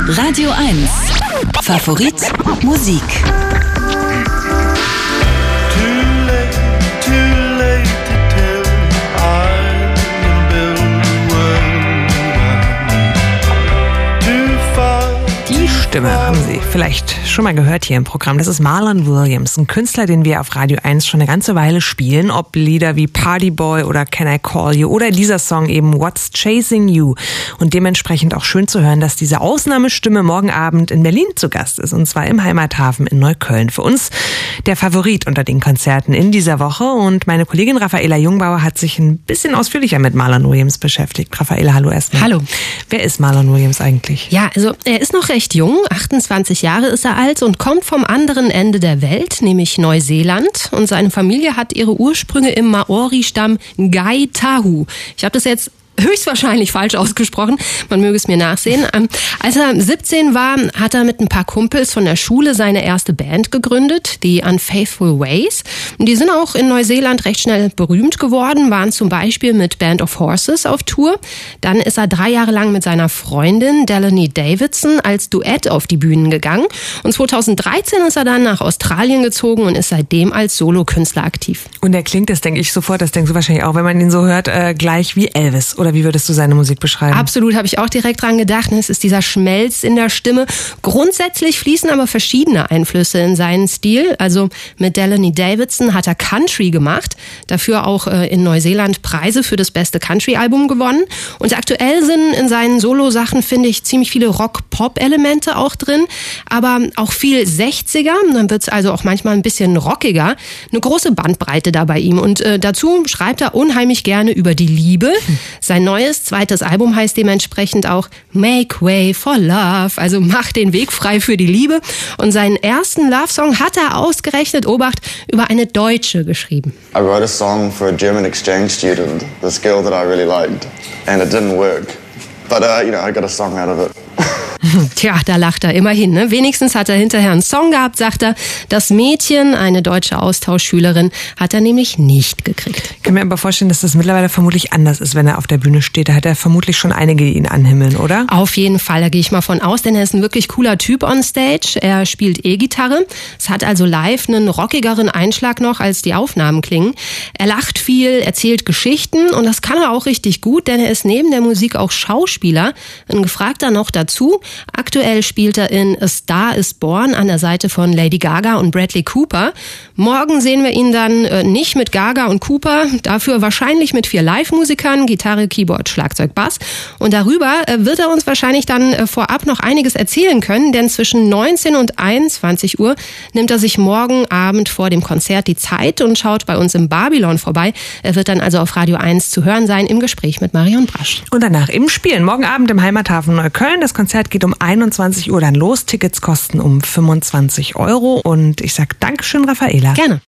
Radio 1. Favorit Musik. Stimme haben Sie vielleicht schon mal gehört hier im Programm. Das ist Marlon Williams, ein Künstler, den wir auf Radio 1 schon eine ganze Weile spielen. Ob Lieder wie Party Boy oder Can I Call You oder dieser Song eben What's Chasing You. Und dementsprechend auch schön zu hören, dass diese Ausnahmestimme morgen Abend in Berlin zu Gast ist. Und zwar im Heimathafen in Neukölln. Für uns der Favorit unter den Konzerten in dieser Woche. Und meine Kollegin Raffaela Jungbauer hat sich ein bisschen ausführlicher mit Marlon Williams beschäftigt. Raffaela, hallo erstmal. Hallo. Wer ist Marlon Williams eigentlich? Ja, also er ist noch recht jung. 28 Jahre ist er alt und kommt vom anderen Ende der Welt, nämlich Neuseeland. Und seine Familie hat ihre Ursprünge im Maori-Stamm Ngai Tahu. Ich habe das jetzt höchstwahrscheinlich falsch ausgesprochen, man möge es mir nachsehen. Als er 17 war, hat er mit ein paar Kumpels von der Schule seine erste Band gegründet, die Unfaithful Ways. Und die sind auch in Neuseeland recht schnell berühmt geworden, waren zum Beispiel mit Band of Horses auf Tour. Dann ist er 3 Jahre lang mit seiner Freundin Delaney Davidson als Duett auf die Bühnen gegangen. Und 2013 ist er dann nach Australien gezogen und ist seitdem als Solokünstler aktiv. Und er klingt, das denke ich sofort, das denkst du wahrscheinlich auch, wenn man ihn so hört, gleich wie Elvis. Oder wie würdest du seine Musik beschreiben? Absolut, habe ich auch direkt dran gedacht. Es ist dieser Schmelz in der Stimme. Grundsätzlich fließen aber verschiedene Einflüsse in seinen Stil. Also mit Delaney Davidson hat er Country gemacht, dafür auch in Neuseeland Preise für das beste Country-Album gewonnen. Und aktuell sind in seinen Solo-Sachen, finde ich, ziemlich viele Rock-Pop-Elemente auch drin, aber auch viel 60er. Dann wird es also auch manchmal ein bisschen rockiger. Eine große Bandbreite da bei ihm. Und dazu schreibt er unheimlich gerne über die Liebe. Sein neues, zweites Album heißt dementsprechend auch Make Way for Love, also mach den Weg frei für die Liebe. Und seinen ersten Love-Song hat er ausgerechnet, Obacht, über eine Deutsche geschrieben. I wrote a song for a German exchange student, this girl that I really liked, and it didn't work. But, I got a song out of it. Tja, da lacht er immerhin. Ne? Wenigstens hat er hinterher einen Song gehabt, sagt er. Das Mädchen, eine deutsche Austauschschülerin, hat er nämlich nicht gekriegt. Ich kann mir aber vorstellen, dass das mittlerweile vermutlich anders ist, wenn er auf der Bühne steht. Da hat er vermutlich schon einige, die ihn anhimmeln, oder? Auf jeden Fall, da gehe ich mal von aus, denn er ist ein wirklich cooler Typ on stage. Er spielt E-Gitarre. Es hat also live einen rockigeren Einschlag noch, als die Aufnahmen klingen. Er lacht viel, erzählt Geschichten und das kann er auch richtig gut, denn er ist neben der Musik auch Schauspieler. Ein Gefragter noch dazu. Aktuell spielt er in A Star is Born an der Seite von Lady Gaga und Bradley Cooper. Morgen sehen wir ihn dann nicht mit Gaga und Cooper, dafür wahrscheinlich mit 4 Live-Musikern, Gitarre, Keyboard, Schlagzeug, Bass. Und darüber wird er uns wahrscheinlich dann vorab noch einiges erzählen können, denn zwischen 19 und 21 Uhr nimmt er sich morgen Abend vor dem Konzert die Zeit und schaut bei uns im Babylon vorbei. Er wird dann also auf Radio 1 zu hören sein im Gespräch mit Marion Brasch. Und danach im Spielen, morgen Abend im Heimathafen Neukölln. Das Konzert geht um 21 Uhr dann los. Tickets kosten um 25 €. Und ich sage Dankeschön, Raffaela. Gerne.